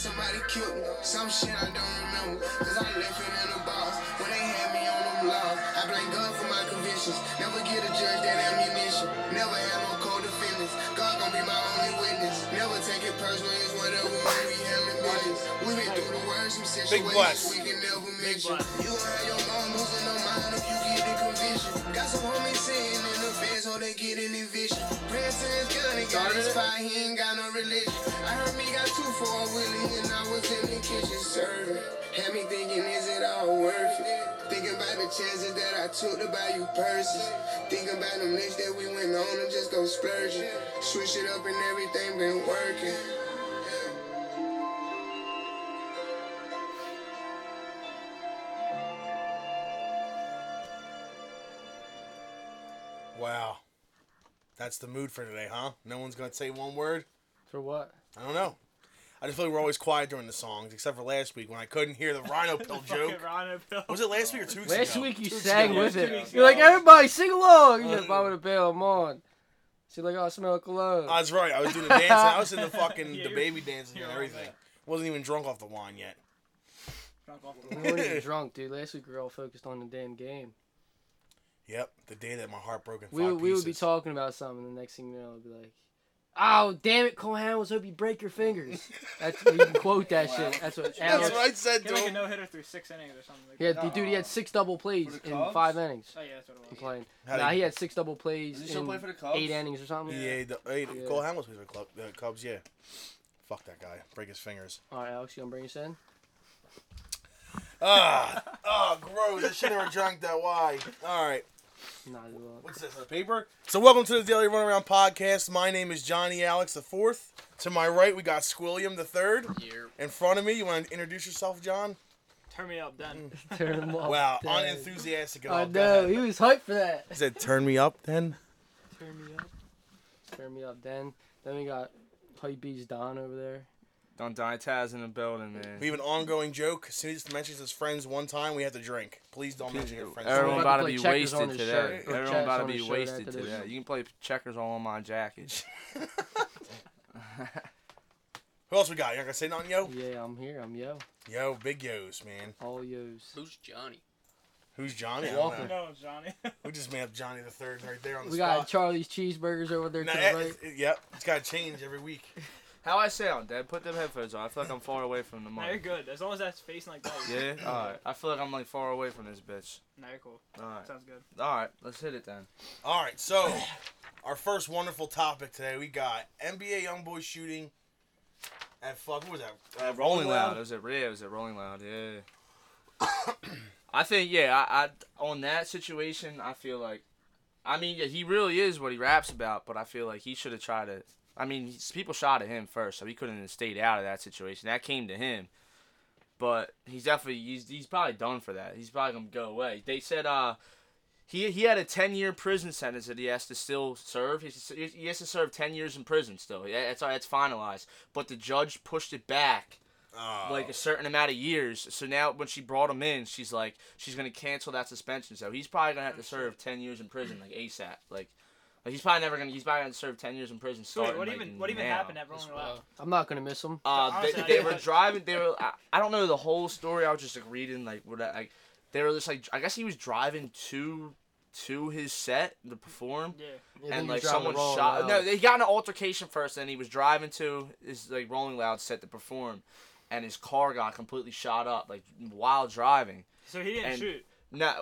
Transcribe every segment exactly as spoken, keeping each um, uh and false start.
somebody killed me. Some shit I don't remember, cause I left it in the box. When they had me on them laws, I blame God for my convictions. Never get a judge that ammunition. Never have no co-defendants. God gon' be my only witness. Never take it personal, it's whatever when we handling business. We been through the worst, some situations we can never mention. You gon' have your mom losing her mind if you get the conviction. Got some homies sitting in the fence so they get in the vision. Praying to his gun, he got his fire, he ain't got no religion. I heard me got two for a Willie and I was in the kitchen serving. Had me thinking, is it all worth it? Thinking about the chances that I took to buy you purses. Thinking about them nights that we went on and just go splurging. Switch it up and everything been working. Wow. That's the mood for today, huh? No one's going to say one word? For what? I don't know. I just feel like we're always quiet during the songs, except for last week when I couldn't hear the Rhino Pill joke. Rhino Pill. Was it last week or two weeks Last ago? week you Two weeks sang ago. with Two it. weeks You're like, ago. everybody sing along. You Uh, said, Bobby the Bell, I'm on. She's like, oh, I smell cologne. Oh, that's right. I was doing the dancing. I was in the fucking Yeah, the you're- baby dancing you're and all everything. right. Wasn't even drunk off the wine yet. Drunk off the We weren't even drunk, dude. Last week we were all focused on the damn game. Yep, the day that my heart broke in We, five would- we would be pieces. talking about something, and the next thing you know, it'd be like, oh, damn it, Cole Hamels, hope you break your fingers. That's You can quote that shit. That's what That's Alex... what I said Get to like a him. no hitter through six innings or something. Like Yeah, that. dude, dude, he had six double plays For the in Cubs? five innings. Oh yeah, that's what it He was. played. How Nah, do he you- had six double plays Does he still in play for the Cubs? eight innings or something. Yeah, the, hey, Yeah. Cole Hamels plays for the club, the Cubs, yeah. Fuck that guy. Break his fingers. All right, Alex, you gonna bring us in? Ah, oh, gross. I should have drank that wine. All right. Nah, you won't. What's this, a paper? So welcome to the Daily Runaround Podcast. My name is Johnny Alex the Fourth. To my right, we got Squilliam the Third. In front of me, you want to introduce yourself, John? Turn me up, then. Turn him off. Wow, Dad. unenthusiastic at I all. Go know, ahead. he was hyped for that. He said, turn me up, then. Turn me up. Turn me up, then. Then we got Hypebeast Don over there. Don Taz in the building, man. We have an ongoing joke. As soon as he mentions his friends one time, we have to drink. Please don't mention your friends. Everyone We're about about to to be play checkers on wasted his today. shirt, or Everyone checks about to on be his shirt wasted after this. today. You can play checkers all on my jacket. Who else we got? You not gonna say nothing, yo? Yeah, I'm here. I'm yo. Yo, big yos, man. All yos. Who's Johnny? Who's Johnny? I don't Walker. know. No, Johnny. We just made up Johnny the Third right there on the We spot. got Charlie's Cheeseburgers over there Nah, to the it- right. it- yep, it's gotta change every week. How I sound, Dad? Put them headphones on. I feel like I'm far away from the No, you're mic. good. As long as that's facing like that. Yeah? Alright. I feel like I'm like far away from this bitch. No, you're cool. Alright. Sounds good. Alright, let's hit it then. All right, so our first wonderful topic today, we got N B A YoungBoy shooting at fuck. What was that? Uh, Rolling Loud. It was it? Yeah, it was it Rolling Loud. Yeah. I think yeah. I, I on that situation, I feel like, I mean, yeah, he really is what he raps about, but I feel like he should have tried to. I mean, he's- people shot at him first, so he couldn't have stayed out of that situation. That came to him, but he's definitely he's he's probably done for that. He's probably gonna go away. They said uh. He, he had a ten-year prison sentence that he has to still serve. He has to, he has to serve ten years in prison still. Yeah, That's that's finalized. But the judge pushed it back Oh. like a certain amount of years. So now when she brought him in, she's like she's gonna cancel that suspension. So he's probably gonna have to serve ten years in prison like ASAP. Like, like he's probably never gonna he's probably gonna serve ten years in prison. So wait, Starting, what like, even what even now. happened at Rolling Loud? I'm not gonna miss him. Uh, Honestly, they, I they didn't were watch- driving. They were. I, I don't know the whole story. I was just like reading like what I- like they were just like I guess he was driving to to his set to perform. Yeah. Yeah, then And you're like driving someone Rolling shot. Loud. No, they got in an altercation first, and he was driving to his like Rolling Loud set to perform, and his car got completely shot up like while driving. So he didn't And- shoot. No,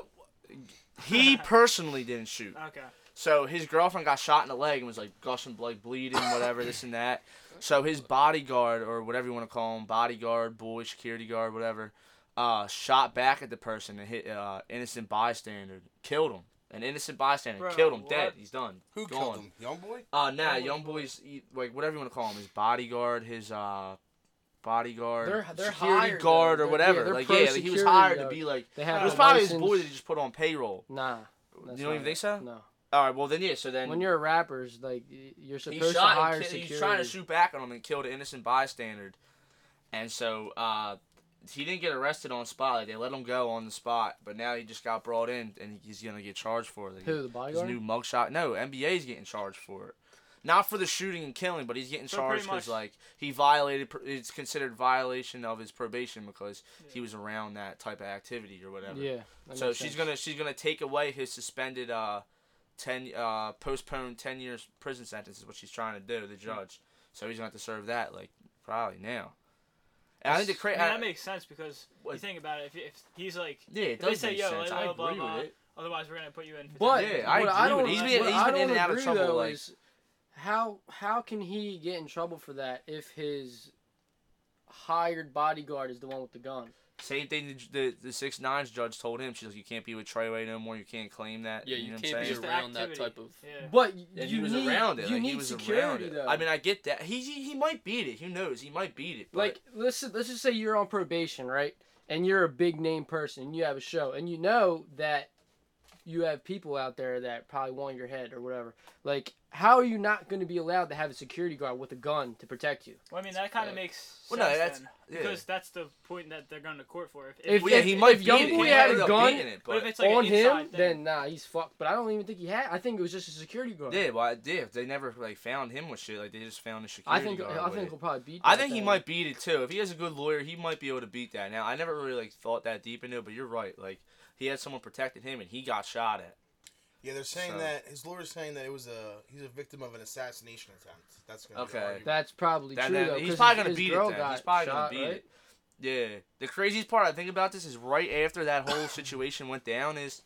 he personally didn't shoot. Okay. So his girlfriend got shot in the leg and was like gushing blood, bleeding, whatever, this and that. So his bodyguard, or whatever you want to call him, bodyguard, boy, security guard, whatever, uh, shot back at the person and hit uh, innocent bystander, killed him. An innocent bystander Bro, killed him, what? dead. He's done. Who Gone. killed him? YoungBoy? Uh, nah, Young young boys. boys, he- like whatever you want to call him, his bodyguard, his uh, bodyguard, They're- they're security hired, guard, though. or They're- whatever. yeah, they're like pro yeah, like, he was security, hired though. to be like. They have It was a probably his license. boy that he just put on payroll. Nah. You that's don't even not think it. so? No. All right, well then yeah. So then When you're a rapper, like y- you're he supposed to shot, hire and ki- security. he's trying to shoot back on him and killed an innocent bystander, and so uh, he didn't get arrested on spot. Like, they let him go on the spot, but now he just got brought in and he's gonna get charged for it. Like, Who, the his bodyguard? new mugshot. No, N B A's getting charged for it. not for the shooting and killing, but he's getting So pretty charged because much- like he violated. pr- It's considered violation of his probation because he was around that type of activity or whatever. Yeah. that So makes she's sense. gonna she's gonna take away his suspended uh, ten uh postponed ten years prison sentence is what she's trying to do. The judge. So he's gonna have to serve that like probably now. And I think the I cra- mean, that makes sense because What- you think about it. If, if he's like, yeah, it if they does say, make yo, sense. blah, I blah, agree blah, with it. otherwise we're gonna put you in. for But ten years. Yeah, I what agree don't, with it. He's been- what he's I been in don't and out of agree, trouble, though, like- is how how can he get in trouble for that if his hired bodyguard is the one with the gun? Same thing the the, the six nines judge told him. She's like, you can't be with Treyway no more. You can't claim that. Yeah, you you know what can't I'm be saying? Just the around that activity. type of. Yeah. But And you he was need, around it. You like, need he was security around it. though. I mean, I get that. He he, he might beat it. Who knows? He might beat it. But like let's let's just say you're on probation, right? And you're a big name person, and you have a show, and you know that you have people out there that probably want your head or whatever. Like, how are you not going to be allowed to have a security guard with a gun to protect you? Well, I mean, that kind of Yeah. makes Well, sense no, that's- then, yeah. because that's the point that they're going to court for. If, If- well, yeah, if- he might if beat it. Youngboy He had might a end up gun, beating it, but but if it's like on an him, inside thing, then nah, he's fucked. But I don't even think he had. I think it was just a security guard. yeah, well, I- yeah, they never like found him with shit. Like they just found the I security think guard I with think it. he'll probably beat. I that think he thing. might beat it too. If he has a good lawyer, he might be able to beat that. Now, I never really like thought that deep into it, but you're right. Like he had someone protecting him, and he got shot at. Yeah, they're saying So- that his lawyer's saying that it was a he's a victim of an assassination attempt. That's gonna be the Okay. argument. That's probably That- true that- though. he's 'cause probably his- gonna his beat it girl then. got He's probably shot, gonna beat right? it. Yeah. The craziest part I think about this is right after that whole situation went down is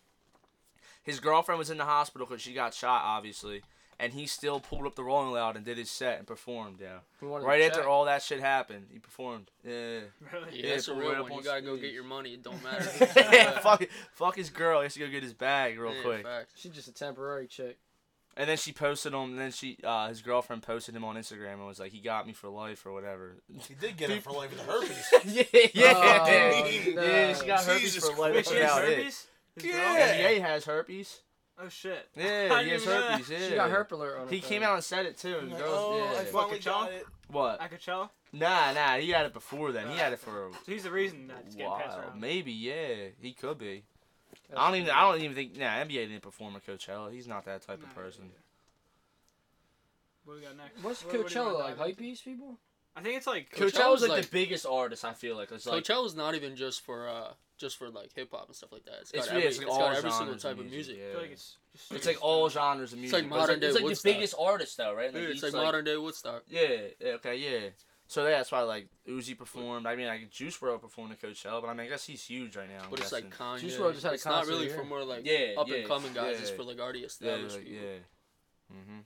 his girlfriend was in the hospital because she got shot, obviously, and he still pulled up the Rolling Loud and did his set and performed. Yeah. He wanted Right to after check. all that shit happened, he performed. Yeah. really. Yeah, Yeah, that's a put real right up one. on You gotta go stage. get your money. It don't matter. fuck, fuck his girl. He has to go get his bag real Yeah, quick. facts. She's just a temporary chick. And then she posted him. And then she, uh, his girlfriend posted him on Instagram and was like, "He got me for life" or whatever. He did get it for life with the herpes. yeah, yeah, Oh, yeah. She got no. herpes Jesus for life. Wait, Christ. she That's has about it. herpes? His girl? Yeah. N B A has herpes. Oh shit. Yeah, I he didn't has even know that. herpes. Yeah. She got herp alert on her. He phone. came out and said it too. And Like, girls, oh, I yeah. finally Coachella? got it. What? At Coachella? Nah, nah. He had it before then. He had it for a So he's the reason that it's getting passed while. around. Maybe, yeah. He could be. That's I don't even. crazy. I don't even think. Nah, N B A didn't perform at Coachella. He's not that type of Nah, person. What we got next? What's What- what do you Coachella wanna like? dive Hype into? beast people? I think it's like Coachella's Coachella's like, like- the biggest artist. I feel like it's like Coachella's not even just for uh just for like hip hop and stuff like that. It's got It's- every, yeah, it's it's got all every single genres type of of music, music. yeah. I feel like it's just it's like all genres of music. like but modern it's day like, it's like the Woodstock. biggest artist though, right? Dude, it's he's like, modern day Woodstock. Yeah. yeah, Okay. Yeah. So yeah, that's why like Uzi performed. I mean, like Juice world performed at Coachella, but I mean, I guess he's huge right now. I'm But it's like guessing. Kanye. Juice WRLD just had a it's not concert really here. for more like Yeah, up yeah, and coming guys. It's yeah. for like already yeah, established like, people. yeah. Mhm.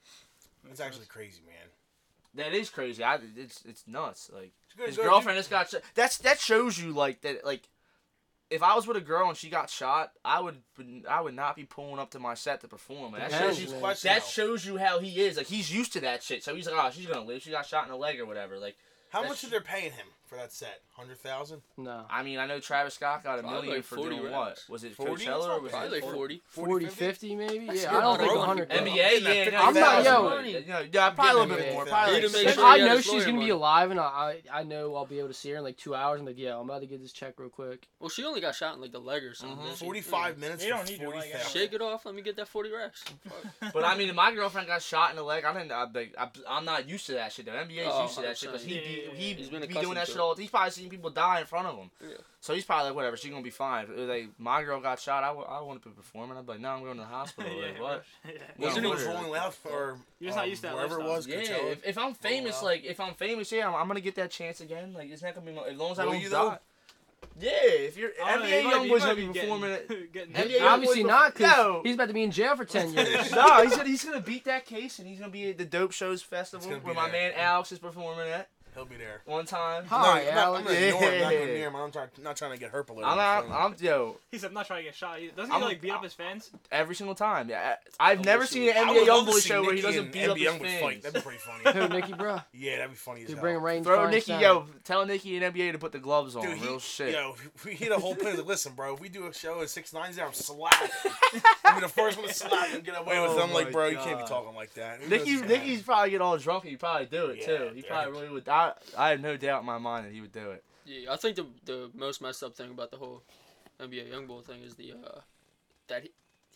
It's actually crazy, man. That is crazy. I, it's it's nuts. Like It's good- his good- girlfriend just got. Sh- that's that shows you like that like. If I was with a girl and she got shot, I would I would not be pulling up to my set to perform. Like, that Hell, shows you man. Question, that though. shows you how he is. Like he's used to that shit. So he's like, oh, she's gonna live. She got shot in the leg or whatever. Like How that's- much are they paying him for that set? Hundred thousand? No. I mean, I know Travis Scott got a Probably million like for forty doing racks. what? Was it forty? Coachella or was Probably it like forty. forty, fifty maybe? That's Yeah, good I don't on think a one hundred. rookie. N B A? Getting that Yeah, fifty I'm not- thousand yo, money. Yeah, yeah, probably a little Getting bit more. that Probably He like to make If sure I he had know his she's lawyer gonna be money. alive and I, I I know I'll be able to see her in like two hours. I'm like, yeah, I'm about to get this check real quick. Well, she only got shot in like the leg or something. Mhm. didn't she? Forty-five minutes You for don't need your forty leg thousand. Shake it off. Let me get that forty racks. Fuck. But I mean, if my girlfriend got shot in the leg, I didn't. I, like, I, I'm not used to that shit. The N B A's Oh, used to that shit because he one hundred be percent. he He's been be accustomed doing that to shit it. all. He's probably seen people die in front of him. Yeah. So he's probably like, whatever. She's gonna be fine. If, like my girl got shot, I, w- I want to be performing. I'd be like, no, I'm going to the hospital. yeah, Like what? Yeah. No, Wasn't it was literally. rolling loud for You're just not used to that wherever it lifestyle. was? Yeah. Coachella? If, if I'm famous, wow. like if I'm famous, yeah, I'm, I'm gonna get that chance again. Like it's not gonna be my, as long as I Will don't you, die. though? Yeah. If you're I don't N B know, A you might- young you boys might gonna be be performing getting- it. getting N B A hit. young Obviously boys not, because No. he's about to be in jail for ten years. no, he said he's gonna beat that case and he's gonna be at the Dope Shows Festival gonna be where my there. man Alex is performing at He'll be there. one time. Hi, I'm not, I'm not, Alex. I'm not, ignoring him, I'm not Yeah. going near him. I'm trying, not trying to get herp alert. I'm not, I'm yo He said, I'm not trying to get shot. He- Doesn't I'm- he like beat up his fans? every single time. Yeah, I- I've I never wish seen he an was- N B A YoungBoy show where he doesn't beat up his Youngboy fans. fight. That'd be pretty funny. Who, Nicky, bro? Yeah, that'd be funny as Dude, hell. bring range. Throw fine Nicky, sound. yo, tell Nicky and N B A to put the gloves on. Dude, he, Real shit. Yo, if we hit a whole plan. Like, listen, bro, if we do a show at six nine's there, I'm slapping. I'm the first one to slap and get away with Oh it. I'm like, my bro, you can't be God. talking like that. Who Nicky, does that? Nicky's probably get all drunk and he'd probably do it Yeah, too. He dude. probably really would. I, I have no doubt in my mind that he would do it. Yeah, I think the the most messed up thing about the whole N B A YoungBoy thing is the uh, that he,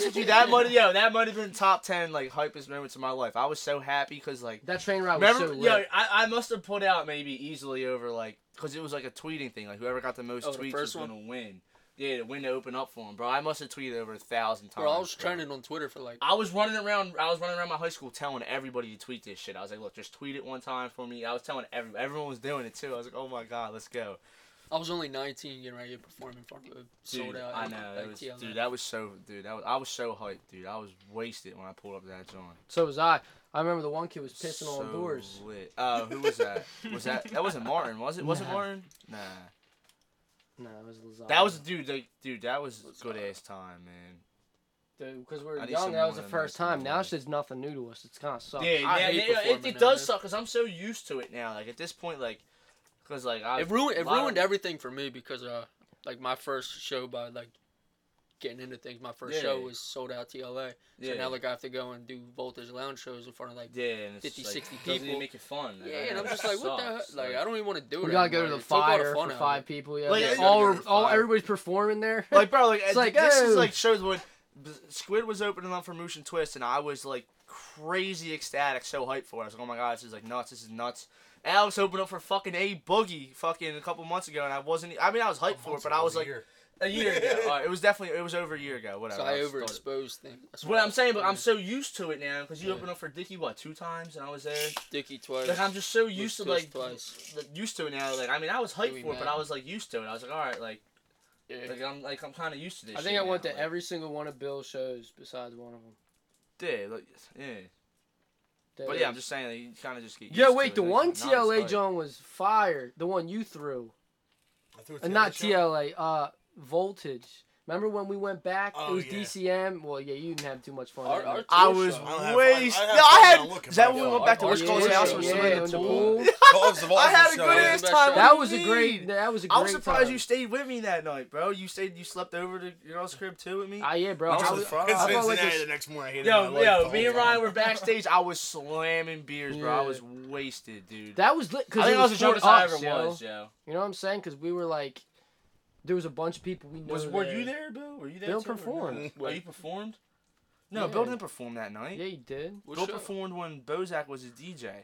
honest with you, that might yo, that might have been top ten like hypest moments of my life. I was so happy because like That train ride was remember, so lit. yo, I, I must have put out maybe easily over like because it was like a tweeting thing. Like whoever got the most Oh, the tweets was first one? gonna win. Yeah, the window opened up for him, bro. I must have tweeted over a thousand times. Bro, I was bro. trending on Twitter for like. I was running around. I was running around my high school telling everybody to tweet this shit. I was like, look, just tweet it one time for me. I was telling every everyone was doing it too. I was like, oh my god, let's go. I was only nineteen, getting ready to perform in front of a sold Dude, out. I at- know. at That was, T L A. dude, that was so. Dude, that was, I was so hyped, dude. I was wasted when I pulled up to that joint. So was I. I remember the one kid was pissing so on doors. Lit. Uh, who was that? Was that that wasn't Martin? Was it? Was it Nah. Martin? Nah. No, it was Lazard. That was dude. Like, dude, that was good ass time, man. Dude, because we were I need young, some that was more the than first that, time. some Now more. it's just nothing new to us. It's kind of sucks. Yeah, I yeah, hate yeah, it, performing it now, does dude. suck because I'm so used to it now. Like at this point, like, cause like I. It ruined it a lot ruined of- everything for me because uh like my first show by like getting into things. My first Yeah. show was sold out T L A. So Yeah. now like I have to go and do Voltage Lounge shows in front of like Yeah, and it's fifty, like, sixty doesn't even people. make it fun. Like, yeah, I and know, I'm it just like, what the hell? sucks, Like I don't even want to do it. We gotta go to anymore. the It took all fire fun for out five of it. people. Yeah, Like, like, you all, gotta go to the all fire. everybody's performing there. Like, bro, like It's like, this is oh. like shows when B- Squid was opening up for Moosh and Twist, and I was like crazy ecstatic, so hyped for it. I was like, oh my god, this is like nuts. This is nuts. Alex opened up for fucking A Boogie fucking a couple months ago, and I wasn't. I mean, I was hyped for it, but I was like a year ago. All right, it was definitely it was over a year ago. Whatever. So I was started. overexposed things. That's What I'm saying, but I'm yeah. so used to it now because you Yeah. opened up for Dickie what two times, and I was there. Dickie twice. Like I'm just so used to Twist like, twice. like used to it now. Like I mean, I was hyped Dewey for it, but Mack. I was like used to it. I was like, all right, like, Yeah. like I'm like I'm kind of used to this. I think shit I went now, to like, every single one of Bill's shows besides one of them. Yeah, like, yeah. That But yeah, I'm is- just saying that you kind of just get. Used Yeah, to wait, it, the like, one not T L A as hype. John was fire. The one you threw. I threw a Uh, T L A not show. T L A, uh, Voltage. Remember when we went back? Oh, it was yeah. D C M. Well, yeah, you didn't have too much fun. Our- that our night. I tour was show. I don't have wasted. fun- I have No, I fun had. now looking Is that back. when we Yo, went back to our- What's our Call's tour house? show, and yeah, swimming in in the the pool? pool. Call us the I had a show, good yeah. ass Best time. show. That What was do a you great. mean? That was a I great was surprised time. you stayed with me that night, bro. You stayed. You slept over to your girl's crib too with me. Ah, yeah, bro. I I, was was, the front. I In felt like Cincinnati a, the next morning, I hated Yo, my life yo, the me whole and Ryan time. were backstage. I was slamming beers, bro. I Yeah. was wasted, dude. that was lit. Cause I think it I was the for drunkest I us, ever yo. was, yo. You know what I'm saying? Because we were like, there was a bunch of people we know. Was were you there, Bill? Were you there? Bill too, or no? performed. Oh, you performed? No, Yeah. Bill didn't perform that night. Yeah, you did. What Bill show? performed when Bozak was his D J.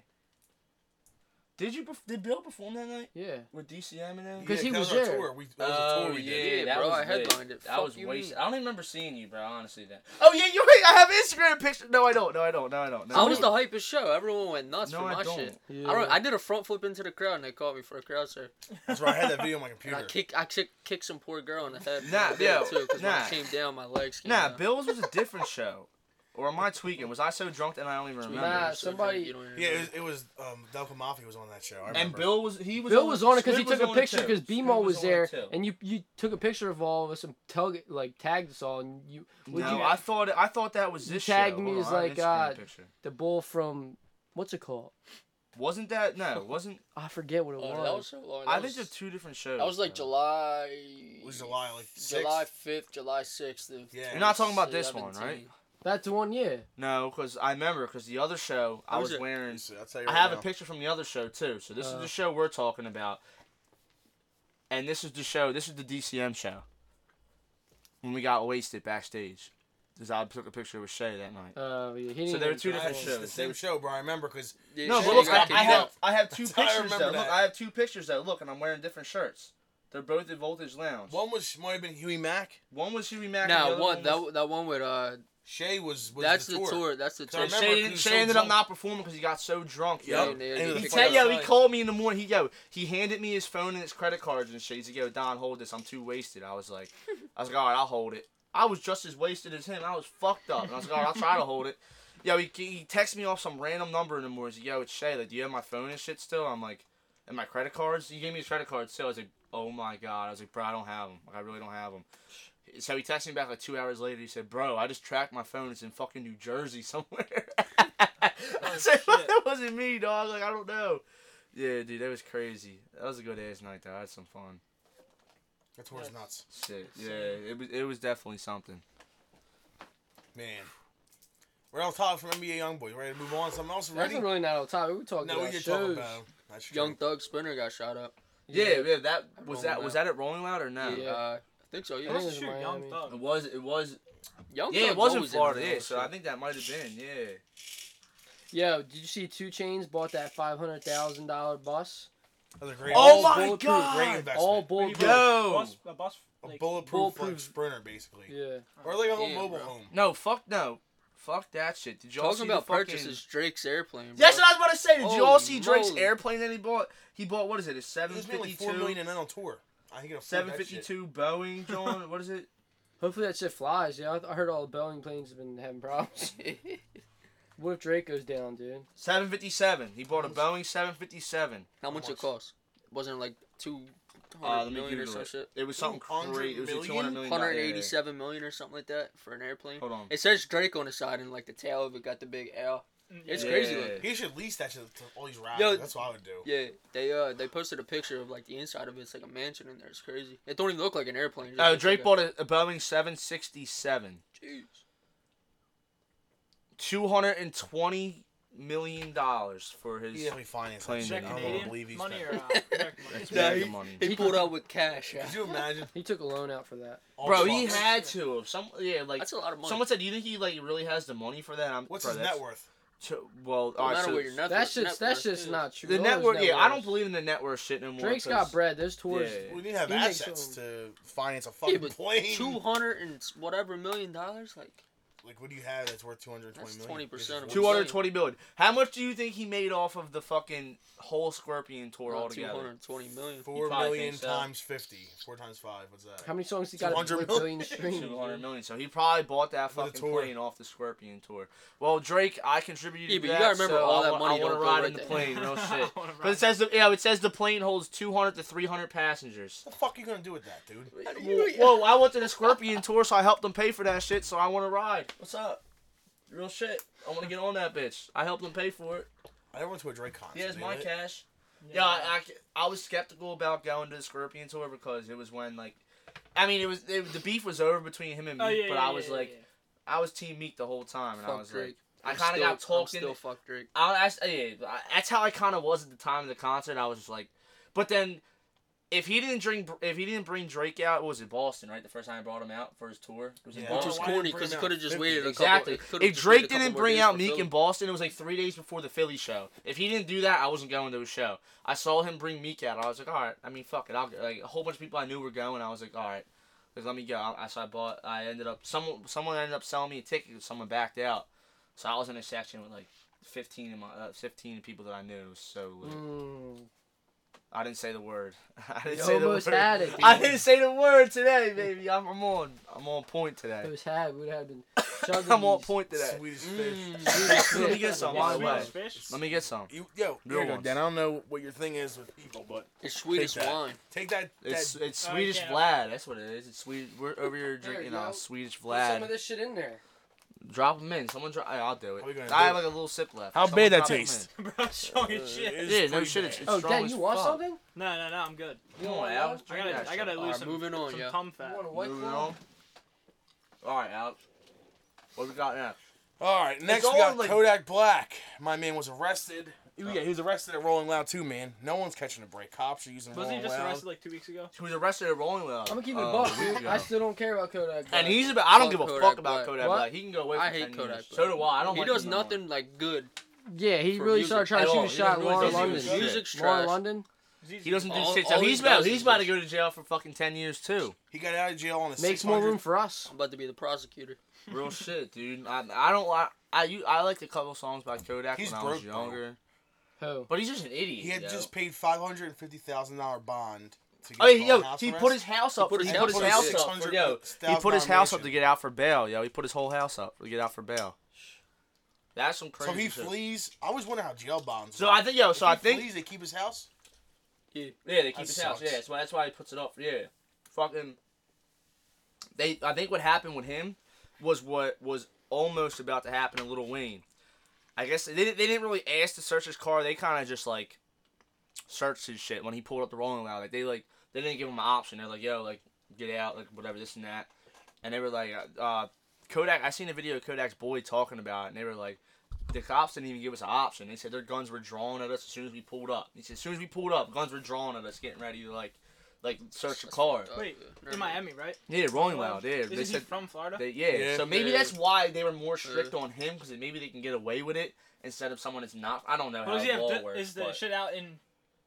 Did you? Perf- did Bill perform that night Yeah. with D C M and them? 'Cause he that was our there. Tour. We, that was a Oh tour we yeah, did. Yeah, that bro, was I lit. headlined it. That Fuck was you wasted. mean? I don't even remember seeing you, bro. Honestly, that. Oh yeah, you're right. I have Instagram pictures. No, I don't. No, I don't. No, I don't. No, I I was the don't. hypest show. Everyone went nuts No, for I my don't. shit. Yeah. I don't. I did a front flip into the crowd and they caught me for a crowd surf. That's why I had that video on my And computer. I kicked. I kick, kicked some poor girl in the head. Nah, I did yo, it too. Because when nah. I came down, my legs came Nah, down. Bill's was a different show. Or am I tweaking? Was I so drunk that I don't even So remember? Nah, you're so somebody- drunk, you don't even Yeah, it remember. was, it was um, Delco Mafia was on that show. I And remember. Bill was he was. Bill on, was on it because he Squid took was a on it picture too. because Squid B-Mo was was on it there, too. and you you took a picture of all of us and tug like tagged us all, and you would No, you I thought it, I thought that was You this tagged show. me Hold as on, I have like, an Instagram uh, picture. the bull from what's it called? Wasn't that no? Wasn't I forget what it Oh, was. that was so long. That I was, think they're two different shows. That was like bro. July. It was July, like, July sixth? fifth, July sixth. Of Yeah. You're not talking about this one, seventeen. right? That's the one, yeah. No, because I remember because the other show I What was was it? wearing. I'll tell you I right have now. a picture from the other show too. So this Uh. is the show we're talking about, and this is the show. This is the D C M show. When we got wasted backstage, because I took a picture with Shay that night. Uh, yeah, he didn't So there were even- two I different had shows. the same show, bro. I remember because Yeah, No, Shay but look, got I, I kicked have out. I have two That's how I pictures remember though. Look, that. I have two pictures though. Look, and I'm wearing different shirts. They're both at Voltage Lounge. one was might have been Huey Mack. One was Huey Mack. and the Now other one that was, that one with uh Shay was, was that's the, the tour. tour. That's the So I tour. remember Shay, he didn't- was Shay so ended up drunk. not performing because he got so drunk. Yeah, Yo. and they- and they it was He kicked fucking tell out. yo, he called me in the morning. He yo, he handed me his phone and his credit cards and shit. He's like, yo, Don, hold this. I'm too wasted. I was like, I was like, all right, I'll hold it. I was just as wasted as him. I was fucked up. And I was like, all right, I'll try to hold it. Yo, he he texted me off some random number in the morning. He's like, yo, it's Shay. Like, do you have my phone and shit still? I'm like, and my credit cards? He gave me his credit cards too. I was like, oh my god. I was like, bro, I don't have them. Like, I really don't have them. So he texted me back like two hours later. He said, bro, I just tracked my phone. It's in fucking New Jersey somewhere. I said, shit. that wasn't me, dog. Like, I don't know. Yeah, dude, that was crazy. That was a good ass night, though. I had some fun. That tour was nuts. Shit. Yeah, it was, it was definitely something. Man. We're on top from N B A Youngboy. Ready to move on? Something else That's ready? really not on top. We were talking No, we about did talk shows. about him. That's true. Young Thug Spinner got shot up. Yeah, yeah, that was Rolling that was Loud. that at Rolling Loud or no? Yeah. Uh, I think so. Yeah. I think Let's it's shoot Miami. Young Thug. It was, it was, Young yeah, it Thug's was in always Florida, the yeah, middle so of I shit. think that might have been, yeah. Yo, did you see Two Chains bought that five hundred thousand dollar bus? That's a great. Oh All my bulletproof. God! Great investment. All What do you bulletproof. buy? Yo! Bus, a bus, A like, bulletproof, bulletproof. like sprinter, basically, Yeah. or like a whole Yeah, mobile bro. home. No, fuck no. Fuck that shit. Did y'all Talking see about the fucking... purchases, Drake's airplane. Bro. That's what I was about to say. Did you all Holy see Drake's moly. airplane that he bought? He bought, what is it, a It seven was made like four fifty-two? million and then on tour. I think it seven fifty-two Boeing, John? What is it? Hopefully that shit flies. Yeah, I, th- I heard all the Boeing planes have been having problems. What if Drake goes down, dude? seven fifty-seven. He bought a Boeing seven fifty-seven. How much it cost? Wasn't it like two Uh, hundred let me million or Google some it. shit? It was something two hundred crazy. It was a million? two hundred million. One hundred yeah, yeah. eighty-seven million or something like that for an airplane. Hold on. It says Drake on the side, and like the tail of it got the big L. It's Yeah. crazy. Like, He should lease that shit to all these rappers. Yo, That's what I would do. yeah, they uh they posted a picture of like the inside of it. It's like a mansion in there. It's crazy. It don't even look like an airplane. It just Oh, looks Drake like bought a, a Boeing seven sixty-seven. a, Jeez. two hundred twenty million dollars for his... He definitely financed that Plane shit. didn't I don't know. want to believe he's money spent- or uh, American money? That's Nah, American he, money. he pulled out with cash. Yeah. Could you imagine? He took a loan out for that. All Bro, he trucks. had to have. Some, yeah, like... That's a lot of money. Someone said, do you think he like really has the money for that? I'm, What's bro, his that's- net worth? So, well, no all right, matter so what your net That's worth- just net that's worth just is. not true. the All net his worth, net yeah, I don't worth. believe in the net worth shit no more. Drake's 'cause- got bread. Those tours. Yeah. We need to have He makes assets some- to finance a Yeah, fucking but plane. two hundred and whatever million dollars, like Like, what do you have that's worth two hundred twenty That's million? twenty percent of two hundred twenty million. How much do you think he made off of the fucking whole Scorpion tour two altogether? hundred twenty million. Four probably million thinks so. times fifty. Four times five. What's that? How many songs he got? two hundred A billion million. streams. two hundred million. So he probably bought that For the fucking tour. plane off the Scorpion tour. Well, Drake, I contributed Yeah, to but you that. gotta remember so all I that wa- money I want don't to go ride right in the there. plane, real I shit. wanna But it says the yeah, it says the plane holds two hundred to three hundred passengers. What the fuck are you gonna do with that, dude? Whoa, I went to the Scorpion tour, so I helped them pay for that shit. So I want to ride. What's up? Real shit. I want to get on that bitch. I helped them pay for it. I never went to a Drake concert. Yeah, it's They my lit. cash. Yeah, I, I, I was skeptical about going to the Scorpion tour because it was when like, I mean, it was it, the beef was over between him and Meek, Oh, yeah, but yeah, I was yeah, like, yeah. I was Team Meek the whole time, and I Fuck was Drake. like, I I'm kind of still- got talking. I'm still fuck Drake. I, I, yeah, I- that's how I kind of was at the time of the concert. I was just like, but then. If he didn't bring, if he didn't bring Drake out, what was it, Boston, right? The first time I brought him out for his tour, it was in Yeah. Which Boston. was why didn't corny you bring because he him could have out just fifty? waited a Exactly. couple. couple If just Drake waited a couple didn't more bring days out for Meek Philly. in Boston, it was like three days before the Philly show. If he didn't do that, I wasn't going to his show. I saw him bring Meek out. I was like, all right. I mean, fuck it. I'll go. Like a whole bunch of people I knew were going. I was like, all right, like let me go. I, so I bought. I ended up someone someone ended up selling me a ticket. 'Cause someone backed out. So I was in a section with like fifteen of my uh, fifteen people that I knew. It was so lit. Mm. I didn't say the word. I didn't You say the almost word. had it, I dude. didn't say the word today, baby. I'm, I'm on. I'm on point today. Those had would have been. chugging I'm on these. point today. Swedish fish. Mm. Let me get some. By the way, Swedish fish? let me get some. You, yo, Real here you go, ones. Dan. I don't know what your thing is with people, but It's Swedish Take that. wine. take that. It's that it's Oh, Swedish yeah. Vlad. That's what it is. It's Swedish. We're over here There drinking you uh, go. Swedish Put some of Vlad. this shit in there. Drop them in. Someone drop. I'll do it. How we gonna I do have it? like a little sip left. How Someone bad that drop 'em taste? in. Bro, showing your shit. It's Yeah, no pretty shit. bad. It's, it's Oh, strong Dan, as you want fuck. something? No, no, no, I'm good. Come on, want Alex. I drink gotta, that I gotta shit. lose Alright, some, moving on, some yeah. tum fat. You want a white Moving claw? on. All right, Alex. What we got next? All right, next all we got like- Kodak Black. My man was arrested. Yeah, he was arrested at Rolling Loud too, man. No one's catching a break. Cops are using Wasn't he Rolling just Loud. arrested like two weeks ago? He was arrested at Rolling Loud. I'm gonna keep it uh, a buck, a week dude. ago. I still don't care about Kodak. And Black. he's about. I don't Fuck give a Kodak fuck about Black. Kodak What? Black. He can go away for I hate ten Kodak years. Black. So do I. I don't He like does him no more. nothing like good. Yeah, he for really music. started trying At to shoot all. a He shot. doesn't really Lauren do London. music. Music's Lauren trash. London. He doesn't do All- shit. all So he he's about. does He's is about to just- go to jail for fucking ten years too. He got out of jail on a Makes more room six hundred. for us. I'm about to be the prosecutor. Real shit, dude. I, I don't like. I you I liked a couple songs by Kodak He's when I was broke, bro. younger. Who? But he's just an idiot. He had yo. just paid five hundred and fifty thousand dollar bond to get Oh, yeah, on yo, house he arrest. put his house up. put He his put his house house up. up. for- Yo, he put his house up to get out for bail. Yo, he put his whole house up to get out for bail. That's some crazy So he shit. flees. I always wonder how jail bonds. So work. I think yo. If So he I think flees, they keep his house. yeah, they keep That his house. sucks. Yeah, that's why that's why he puts it up. Yeah, fucking. They I think what happened with him was what was almost about to happen to Lil Wayne. I guess they didn't, they didn't really ask to search his car. They kind of just like searched his shit when he pulled up the Rolling Loud. Like they like they didn't give him an option. They're like, yo, like get out, like whatever, this and that. And they were like, uh, Kodak. I seen a video of Kodak's boy talking about it, and they were like, the cops didn't even give us an option. They said their guns were drawn at us as soon as we pulled up. He said as soon as we pulled up, guns were drawn at us, getting ready to like, like search the car. Oh, Wait, yeah. Never in mind. Miami, right? Yeah, Rolling Loud. Yeah, Isn't they he said. from Florida? They, yeah. Yeah. so maybe Yeah. that's why they were more strict on him because maybe they can get away with it instead of someone that's not. I don't know What how does he the have? law The, works. is the but- shit out in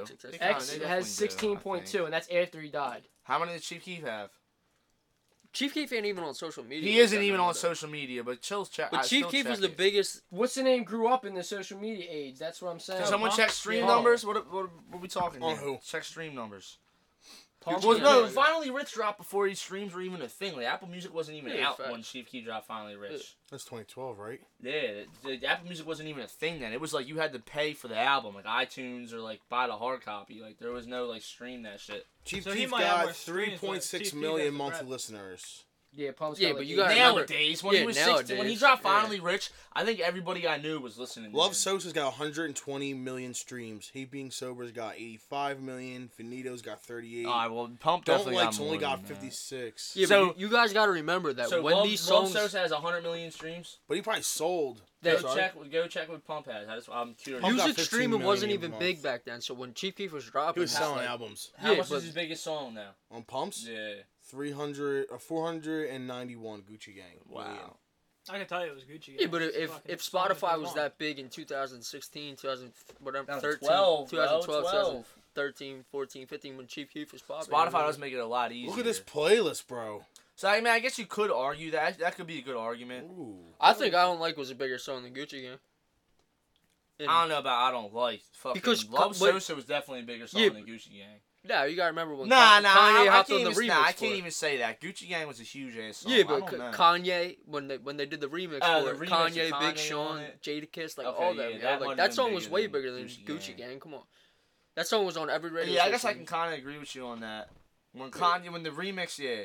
Metrics, that's They fine. kinda- X they has definitely do, sixteen I point two, think. and that's after he died. How many did Chief Keef have? Chief Keef ain't even on social media. He like isn't that even no more, on though. social media, but chill check. But I Chief still Keef check was the it. biggest. What's the name? Grew up in the social media age. That's what I'm saying. Can someone Huh? check stream Yeah. numbers? What what, what are we talking On here? who? Check stream numbers. Pump Well, yeah. no, Yeah. Finally Rich dropped before these streams were even a thing. Like Apple Music wasn't even Yeah, out fact. when Chief Keef dropped Finally Rich. That's twenty twelve, right? Yeah, the, the Apple Music wasn't even a thing then. It was like you had to pay for the album, like iTunes or like buy the hard copy. Like there was no like stream that shit. Chief So he Keef might have more got streams, three but point six Chief Keef million has the monthly breadth. listeners. Yeah, Pump's Yeah, got, but like, you eight- gotta remember- Nowadays, when yeah, he was sixteen, when he nowadays, dropped yeah. Finally Rich, I think everybody I knew was listening to Love him. Sosa's got one hundred twenty million streams. He Being Sober's got eighty-five million. Finito's got thirty-eight. Alright, well, Pump Don't definitely Like's got only more got than that. fifty-six. Yeah, So- but you, you guys got to remember that So when Love, these songs, Love Sosa has one hundred million streams. But he probably sold. Go Sorry? check. Go check what Pump has. I just, I'm curious. Pump got music fifteen streaming wasn't million even a big month. back then. So when Chief Keef was He dropping, was selling like, albums. How yeah, much but- is his biggest song now? On Pumps, Yeah. three hundred, uh, four hundred ninety-one Gucci Gang. million. Wow. I can tell you it was Gucci. Yeah, but It's if fucking if song Spotify is was long. that big in two thousand sixteen, two thousand whatever, That was thirteen, twelve, bro, twenty twelve, twelve. thirteen, fourteen, fifteen, when Chief Keef was popping. Spotify does make it a lot easier. Look at this playlist, bro. So I mean, I guess you could argue that that could be a good argument. Ooh. I think I Don't Like was a bigger song than Gucci Gang. And- I don't know about I don't like fucking Because Love co- but- Sosa was definitely a bigger song Yeah, than Gucci Gang. Yeah, you gotta remember when Nah, Ka- nah, Kanye I, I hopped can't on the even. remix. Nah, I for can't it. even say that. Gucci Gang was a huge ass song. Yeah, I but don't know. Ka- Kanye when they when they did the remix Uh, for the it, remix with Kanye, Kanye Big on Sean, it. Jadakiss, like Okay, all them. yeah, yo, that like might that have song been was bigger way than bigger than Gucci Gucci Gang. Gang. Come on, that song was on every radio. Yeah, I guess I station. can kind of agree with you on that. When Kanye, when the remix, yeah,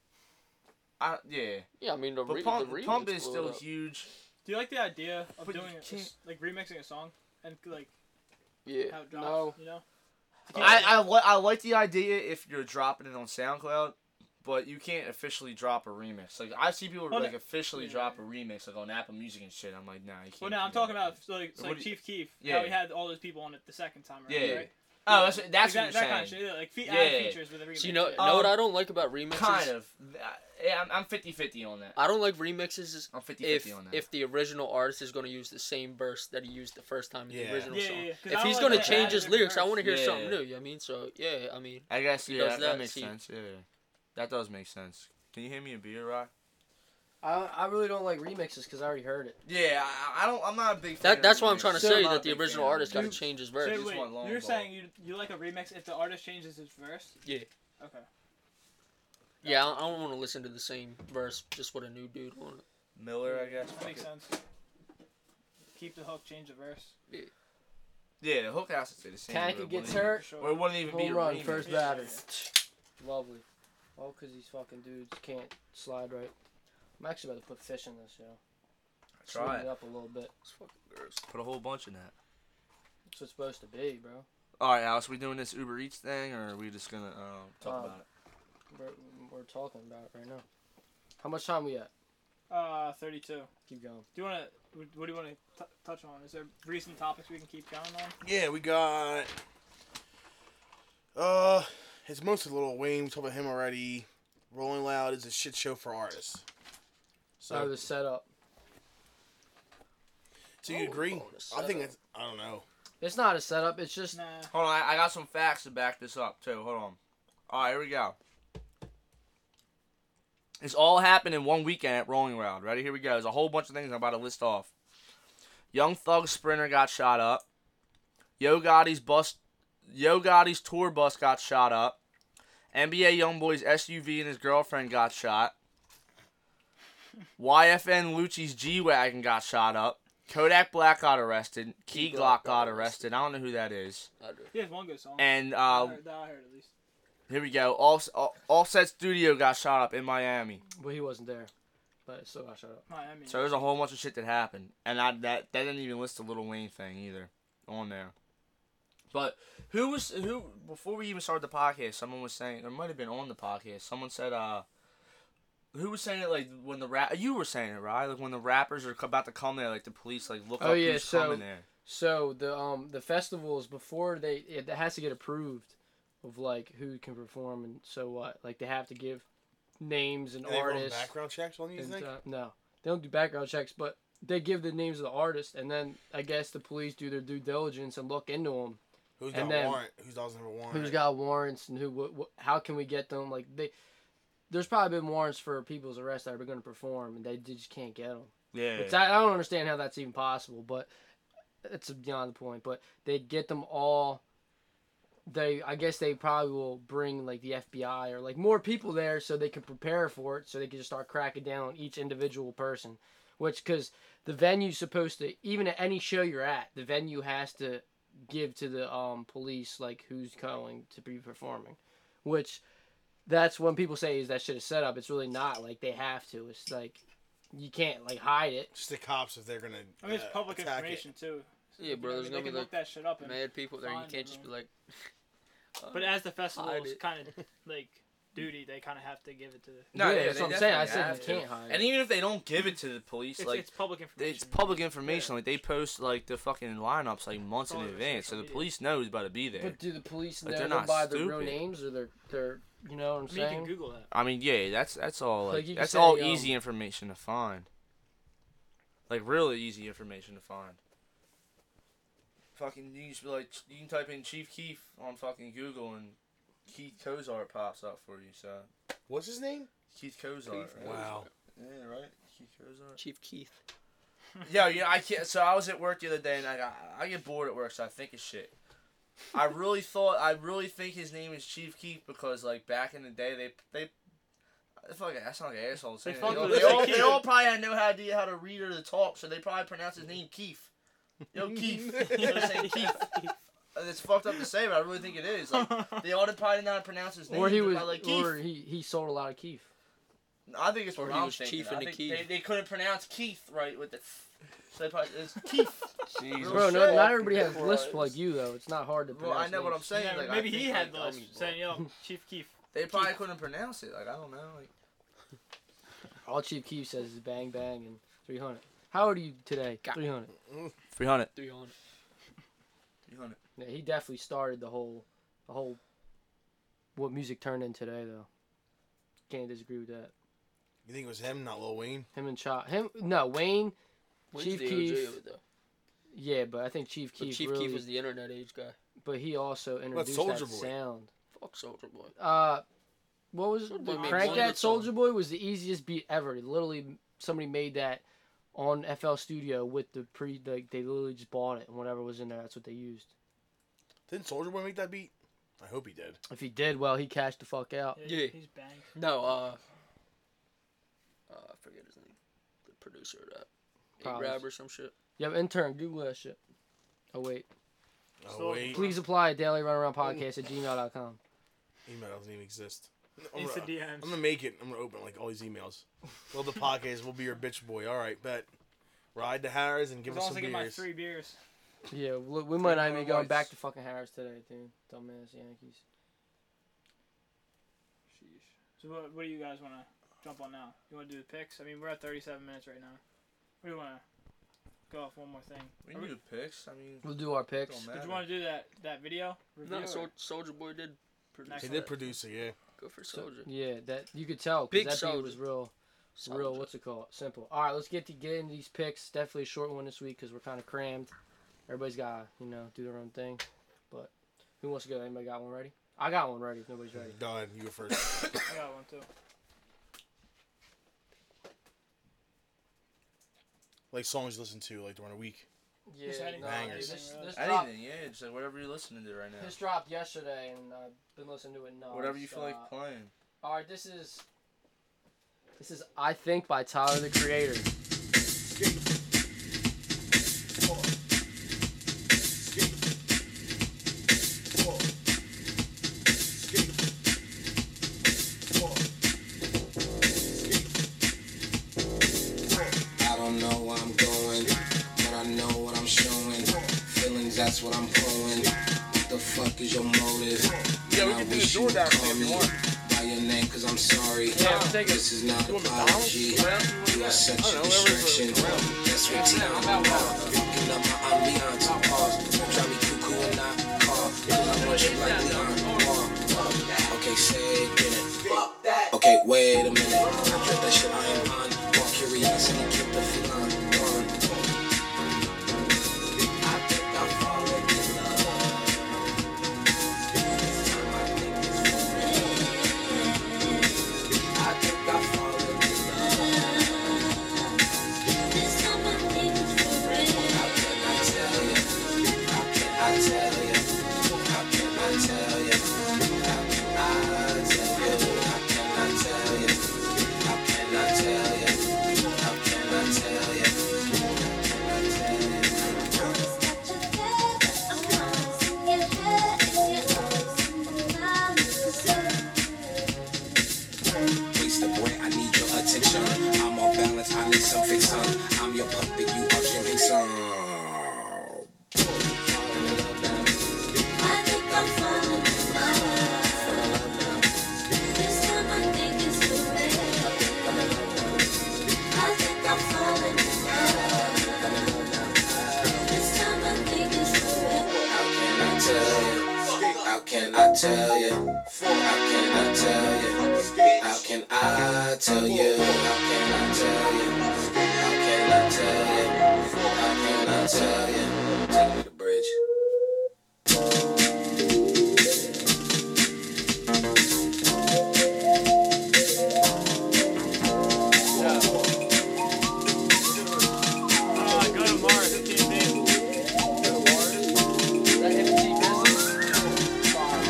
I yeah. Yeah, I mean the, But re- Pump, the remix Pump is blew still it up. huge. Do you like the idea of But you doing it, can't- like remixing a song and like Yeah, how it drops? No. You know. I I, li- I like the idea if you're dropping it on SoundCloud, but you can't officially drop a remix. Like I see people Well, like no- officially yeah. drop a remix like on Apple Music and shit. I'm like, nah, you can't. Well, no, do I'm that. talking about so, like, so, What like do you- Chief Keef. Yeah. How he had all those people on it the second time around, Yeah. right? Oh, that's that's like what that, you're that saying. kind of shit. Yeah, like fe- Yeah. add features with a remix. So you know, Um, know what I don't like about remixes? Kind of. Yeah, I'm, I'm fifty-fifty on that. I don't like remixes is I'm fifty-fifty if on that. if the original artist is going to use the same verse that he used the first time in Yeah. the original Yeah, song. yeah, yeah, 'cause I If don't he's like going to that change added his different lyrics, I verse. want to hear Yeah. something new. You know what I mean? So yeah, I mean, I guess he yeah, does that, that, makes see. sense. Yeah, that does make sense. Can you hand me a beer, Rock? I, I really don't like remixes because I already heard it. Yeah, I, I don't. I'm not a big. Fan that of that's why I'm remixes. trying to So- say I'm not that a the big original fan of artist got to remixes. change his So verse. just wait, want long you're ball. saying you you like a remix if the artist changes his verse? Yeah. Okay. Yeah, I I don't want to listen to the same verse just with a new dude on it. Miller, I guess. That makes sense. Keep the hook, change the verse. Yeah, the hook has to stay the same. Tank or it gets wouldn't even- hurt. Sure. Or it wouldn't even be a Home run, remix. first Yeah. batter. Lovely. All because these fucking dudes can't slide right. I'm actually about to put fish in this, yo. Try Sweeten it. it up a little bit. It's fucking gross. Put a whole bunch in that. That's what it's supposed to be, bro. All right, Alice, we doing this Uber Eats thing, or are we just gonna uh, talk Uh, about it? We're, we're talking about it right now. How much time we at? Uh, thirty-two. Keep going. Do you want to? What do you want to touch on? Is there recent topics we can keep going on? Yeah, we got. Uh, it's mostly Lil Wayne. We talked about him already. Rolling Loud is a shit show for artists. So So, the setup. so you agree? Oh, the I think setup. it's. I don't know. It's not a setup. It's just Nah. Hold on, I, I got some facts to back this up too. Hold on. All right, here we go. This all happened in one weekend at Rolling Loud. Ready? Here we go. There's a whole bunch of things I'm about to list off. Young Thug Sprinter got shot up. Yo Gotti's bus, Yo Gotti's tour bus got shot up. N B A YoungBoy's S U V and his girlfriend got shot. Y F N Lucci's G-Wagon got shot up. Kodak Black got arrested. Key Key Glock Glock got got arrested. I don't know who that is. I do. He has one good song. And that, I uh, heard, that I heard at least. here we go. All, all Offset Studio got shot up in Miami. well, he wasn't there, but it still got shut up. Miami. So there's a whole bunch of shit that happened, and I, that that didn't even list the Lil Wayne thing either on there. But who was who before we even started the podcast? Someone was saying, or it might have been on the podcast. Someone said, uh, who was saying it like when the rap? You were saying it, right? Like when the rappers are about to come there, like the police like look Oh, up yeah, who's so- coming there. So the um the festivals before they it has to get approved of like who can perform and so what like they have to give names and And they run artists. background checks on you, you and, think? uh, no, they don't do background checks, but they give the names of the artists, and then I guess the police do their due diligence and look into them. Who's got and then- warrant? Who doesn't have a warrant? Who's got warrants and who? What, what, how can we get them? Like they, there's probably been warrants for people's arrest that are going to perform, and they just can't get them. Yeah. Which I, I don't understand how that's even possible, but it's beyond the point. But they get them all they I guess they probably will bring like the F B I or like more people there so they can prepare for it, so they can just start cracking down on each individual person. Which, because the venue's supposed to, even at any show you're at, the venue has to give to the um police like who's going to be performing. Which, that's when people say is that shit is set up. It's really not. Like, they have to. It's like, you can't like hide it. Just the cops if they're gonna. I mean, it's uh, public attack information it. too. Yeah, bro. I There's mean, gonna they be can look like that shit up. And mad people there. You find can't them, just be man. like. uh, But as the festival's hide it. kind of like duty, they kind of have to give it to the. No, Yeah, yeah, that's they what I'm saying. I definitely said have you to. can't hide And it. even if they don't give it to the police, It's, like it's public information. it's public information. Like they post like the fucking lineups like months in All over advance, so social the media. police know who's about to be there. But do the police Like, know they're them not by their real stupid. names or their their you know what I'm I mean, you saying? can Google that. I mean, yeah, that's that's all Like, like, you can that's say, all um, easy information to find. Like really easy information to find. Fucking, you just be like, you can type in Chief Keef on fucking Google and Keith Kozart pops up for you. So What's his name? Keith Kozart. Right? Wow. Yeah, right. Keith Kozart. Chief Keith. Yeah, yeah, I can't. So I was at work the other day, and I got, I get bored at work, so I think of shit. I really thought, I really think his name is Chief Keef because, like, back in the day, they, they, I feel like I sound like an asshole saying They it. They, all, fucked with they, it. all, they all probably had no idea how to read or to talk, so they probably pronounced his name Keith. Yo, Keith. So they're saying Keith. And it's fucked up to say, but I really think it is. Like, they all probably did not pronounce his name. Or he they're was, probably like Keith. or he, he sold a lot of Keef. I think it's Or what he I'm was thinking. Chief I in the think Keith. they, they couldn't pronounce Keith right with the. So they probably it's Keith. Jesus. Bro, no, shit. not everybody has lisp Christ. like you though. It's not hard to Well, pronounce. I know what I'm names. saying. Yeah, like, I maybe he think, had like, those I mean, saying, "Yo, Chief Keef." They probably couldn't pronounce it. Like I don't know. Like All Chief Keef says is bang bang and three hundred. How old are you today? Got- three hundred. three hundred. three hundred. three hundred. Yeah, he definitely started the whole, the whole, what music turned in today though. Can't disagree with that. You think it was him, not Lil Wayne? Him and Chop. Him no Wayne. When's Chief the Keef. O J of it, though? Yeah, but I think Chief But Keef Chief really. Keef was the internet age guy. But he also introduced Soulja that Boy? sound. Fuck Soldier Boy. Uh, what was Soulja it? Boy made Crank one That good song. Soldier Boy was the easiest beat ever. Literally, somebody made that on F L Studio with the pre. Like they literally just bought it and whatever was in there, that's what they used. Didn't Soulja Boy make that beat? I hope he did. If he did, well, he cashed the fuck out. Yeah, Yeah. he's banged. No, uh, uh, I forget his name. The producer of that. Probably. A-Rab or some shit. Yeah, intern, Google that shit. Oh wait, Oh So- wait, please apply at daily runaround podcast at gmail dot com. email doesn't even exist. I'm Insta gonna, D I'm Ms. gonna make it. I'm gonna open like all these emails. Well, the podcast will be your bitch boy. All right, bet. Ride to Harris and give As us long as some I get my beers. three beers. Yeah, we, we might not even be White going back Whites. to fucking Harris today, dude. Dumbass Yankees. Sheesh. So what, what do you guys want to jump on now? You want to do the picks? I mean, we're at thirty-seven minutes right now. What do you want to go off one more thing? we Are can we- do the picks. I mean, We'll do our picks. don't Did matter. you want to do that that video? Review No, or- Sol- Soldier Boy did produce Next He it. did produce it, yeah. Go for So, Soldier. yeah, that you could tell Big because that beat Soulja. was real, real. Soldier. What's it called? Simple. All right, let's get to get into these picks. Definitely a short one this week because we're kind of crammed. Everybody's got you know do their own thing. But who wants to go? Anybody got one ready? I got one ready. If nobody's ready. Go ahead, you go first. I got one too. Like songs you listen to like during a week. Yeah, Just anything, no, Bangers. this, really. this dropped, Anything, yeah, just like whatever you're listening to right now. this dropped yesterday, and I've been listening to it. No, Whatever you feel like playing. All right, this is this is I Think by Tyler the Creator. I don't know where I'm going, but I know what I'm showing. Feelings, that's what I'm pulling. What the fuck is your motive? Yeah, we And I can do the wish you DoorDash would thing call if you me want. by your name, cause I'm sorry. Yeah, we'll take it. This is not You an want McDonald's? apology. Around? You are such I a don't know, whatever's distraction. around. That's what T I'm about. Fucking up my ambiance. Pause. Drive me cuckoo and not call. Cause I want you like Leon. Okay, say it again. Okay, wait a minute. I drip that shit I am on. More curiosity, keep the feeling on. I think I'm falling in love. This time I think it's for real. I think I'm falling in love. This time I think it's for real. How can I tell you? How can I tell you? How can I tell you? I tell you? How can I tell you? How can I tell you? How can I tell you? How can I tell you? How can I tell you? Take me to the bridge. Uh, go to Mars. T M B. Is that him and T Grizzly? Fire.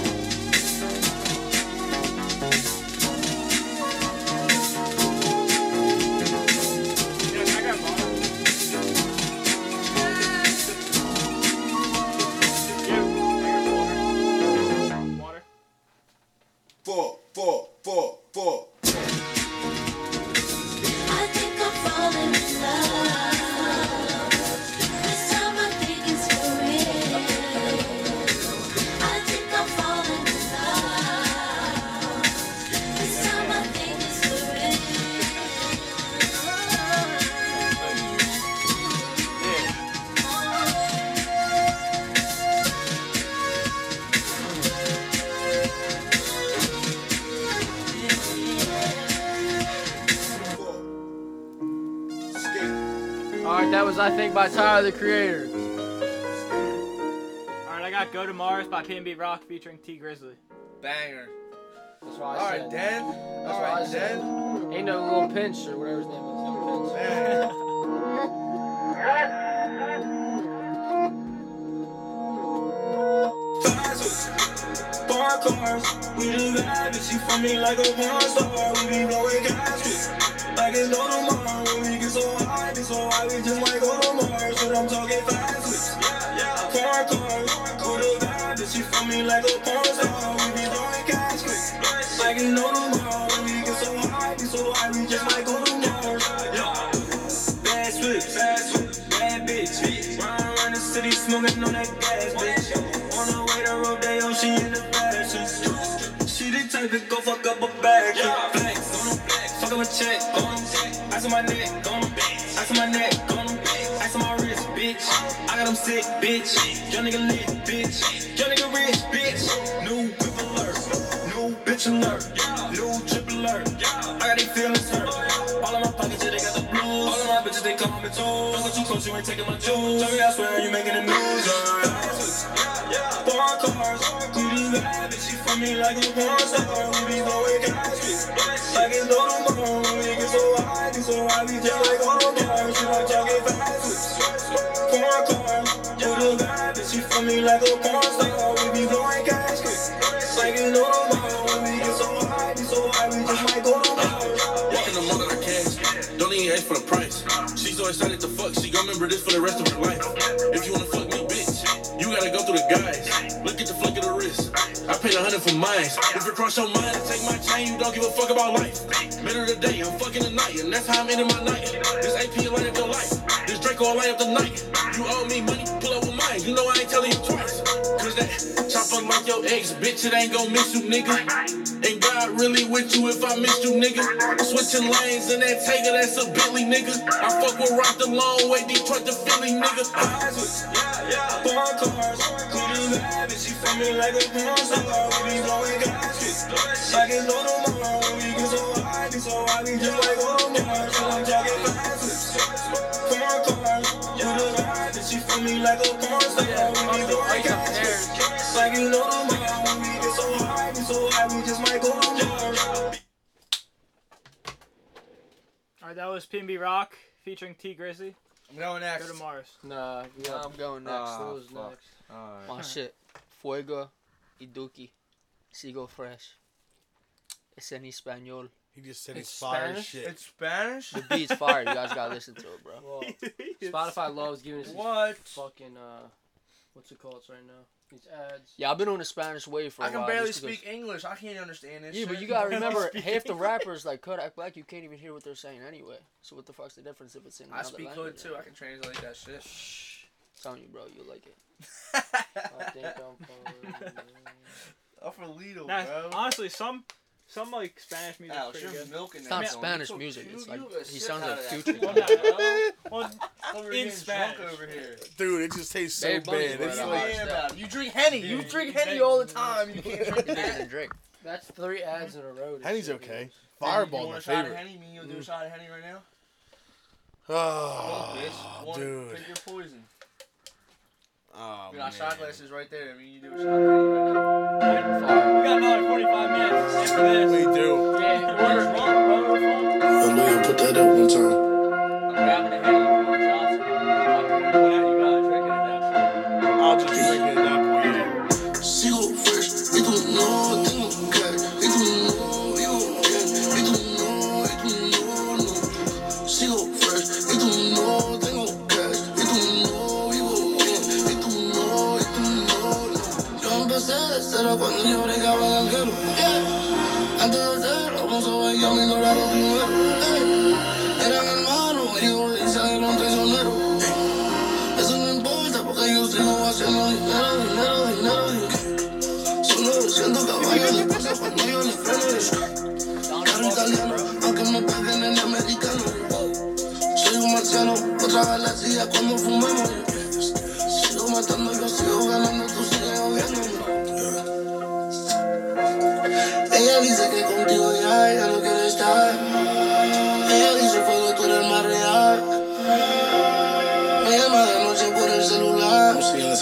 Yeah, I got water. You, I got water. Water. Four, four, four, four. I think I'm falling in love. This time I think it's for real. I think I'm falling in love. This time I think it's for Alright, that was I Think by Tyler, the Creator. Alright, I got Go to Mars by P N B Rock featuring T Grizzly. Banger. That's what I All right, said. Dan. That's All what I right, said. Dan. Ain't no little pinch or whatever his name is. No pinch. Man. Bar cars, we the vibe, and she for me like a porn star. We be blowing gaskets, like it's no tomorrow. When we get so high, be so high, we just might go to Mars. But I'm talking fast with, bar cars, we the vibe, and she for me like a porn star. We be blowing gaskets, like it's no tomorrow. When we get so high, be so high, we just might go to Mars. Bad switch, bad switch, bad bitch. Run around the city smoking on that gas, bitch. On the way to Rodeo, she in the fashion. She the type to go fuck up a bag. Flex, fuck up a check, ice on my neck, ice on my neck, ice on my wrist, bitch. I got them sick, bitch. Your nigga lit, bitch. Your nigga rich, bitch. New whip alert, new bitch alert, new trip alert. I got these feelings hurt. All of my pockets, yeah, they got the blues. All of my bitches, they call me too. Don't go too close, you ain't taking my jewels. Tell me, I swear, you making the news. Bar cars, we the vibe, and she for me like a porn star. We be blowing gaskets, like it's no tomorrow. When we get so high, be so high, we just like on Mars. She like talking fast with bar cars, we the vibe, and she for me like a porn star. We be blowing gaskets, like it's no tomorrow. When we get so high, be so high, we just might go to Mars. Walking the mall of the cash, don't even ask for the price. She's so excited to fuck, she gon' remember this for the rest of her life. If you wanna fuck me, bitch, you gotta go through the guys. Look at the flick of the wrist. I paid a hundred for mine. If it cross your mind and take my chain, you don't give a fuck about life. Middle of the day, I'm fucking the night, and that's how I'm ending my night. This A P light up your life. This Draco will light up the night. You owe me money, pull up with mine. You know I ain't telling you twice. Cause that chopper like your ex, bitch, it ain't gon' miss you, nigga. And God really with you if I miss you, nigga. Switching lanes in that Taker, that's a Bentley, nigga. I fuck with Rock the long way, Detroit to Philly, nigga. Bar cars, we the vibe, and she for me like a porn star. We be blowing gaskets, like it's no tomorrow. When we get so high, be so high, we just like on Mars. So I'm talking fast with bar cars, we the vibe, and she for me like a porn star. We be blowing gaskets, like it's no tomorrow. When we get so high, be so high, we just might go to Mars. Alright, that was P N B Rock featuring T Grizzly. I'm going Go next. to Mars. Nah, we Nah, got I'm going next. Ah, those fuck. next. Alright. My shit. Fuego y Duki. Sigo fresh. Es en español. He just said It's it's fire Spanish? shit. It's Spanish? The beat's fire. You guys gotta listen to it, bro. Well, Spotify loves giving us these What? fucking uh, what's it called right now? These ads. Yeah, I've been on the Spanish wave for a I can while. barely just because- speak English. I can't understand this Yeah, shit. but you gotta remember, speak half the English. rappers like Kodak Black, you can't even hear what they're saying anyway. So what the fuck's the difference if it's in I another speak language? hood too. I can translate that shit. Shh. Telling you, bro, you'll like it. I think I'm falling. I'm from Lidl, Now, bro. honestly, some some like Spanish music Alex, is you're pretty good. milking It's that. not joint. Spanish You took music. two- It's you like took a he sip sounds out like of that Future. Well, no, well, Over in here Spanish. drunk over here. Dude, it just tastes so Bad Bunny's bad. right It's on like, my- Complaining about it. You drink Henny. You Yeah, drink you Henny drink- all the time. You can't drink Bigger that. than Drake. That's three ads in a row. to Henny's shit, okay. dude. Fireball, You my want a shot of favorite. Henny? Me, you'll do a shot of Henny right now. Oh, Go, bitch. One, dude. Pick your poison. Oh, We got man. shot glasses right there. I mean, you do a shot of Henny right now. We got another forty-five minutes after this. We do. Yeah, We're order. drunk, bro. We're fucked. I know you put that up one time. I'm grabbing a Henny. You want shots? I'm doing that. You gotta drink it at that point. I'll just drink it at that point. Yeah. Sigo fresh, y tú no tengo cash, y tú no vivo bien, y tú no, y tú no, no. Sigo fresh, y tú no tengo cash, y tú no vivo bien, y tú no, y tú no, no. Yo empecé de cero cuando yo bregaba en el guero, yeah. Antes de cero, con su y yo me ignoraron primero, yeah. Eran hermanos, hijos y salieron traicioneros, yeah. Eso no importa porque yo sigo haciendo dinero, dinero, dinero, dinero. Son novecientos caballos de fuerza cuando yo le freno. Carro italiano, aunque me peguen en americano. Soy un marciano, otra galaxia cuando fumemos. Sigo matando, yo sigo ganando, tú sigues odiándome. Ella dice que contigo ya ella no quiere estar. Ella dice fuego, tú eres más real. Me llama de noche por el celular.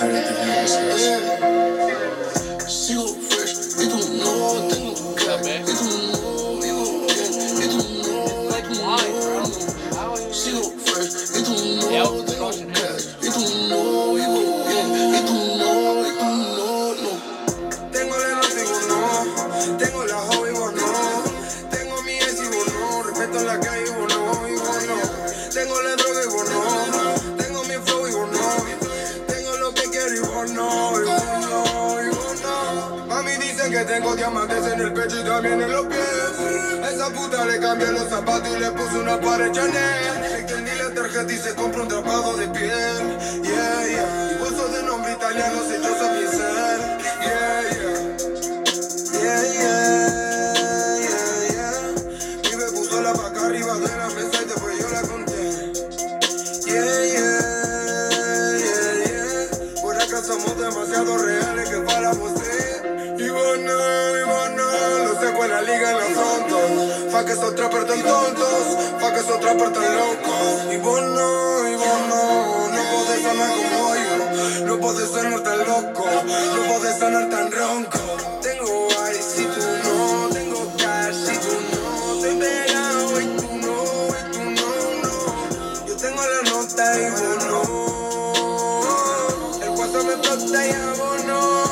Sigo fresh, y tú no tengo cash, y tú no vivo bien, y tú no, y tú no. Sigo fresh, y tú no tengo cash, y tú no vivo bien, y tú no, y tú no, no. Tengo la noche y vos no, tengo la joven y vos no, tengo mi ex y vos no, respeto en la calle y vos no, y vos no. Tengo la droga y vos no, tengo mi flow y vos no, tengo lo que quiero y vos no, y vos no, y vos no. Mami dice que tengo diamantes en el pecho y también en los pies. Esa puta le cambié los zapatos y le puse una pared Chanel. Extendí la tarjeta y se compró un trapado de piel. Yeah, yeah. Y vos sos de nombre italiano, sé yo soy pincel. Yeah, yeah. Yeah, yeah. Yeah, yeah. Y me puso la vaca arriba de la mesa y después yo la conté. Yeah, yeah. Yeah, yeah. Por acá somos demasiado reales que para vos. Y vos no, y vos no, lo saco en la liga en la fronto. Fa que esos trappers tan tontos, fa que esos trappers tan locos. Y vos no, y vos no, no podés sonar como yo. No podés sonar tan loco, no podés sonar tan ronco. Tengo ice y tú no, tengo cash y tú no. Estoy pegado y tú no, y tú no, no. Yo tengo la nota y vos no. El WhatsApp me explota y a vos no.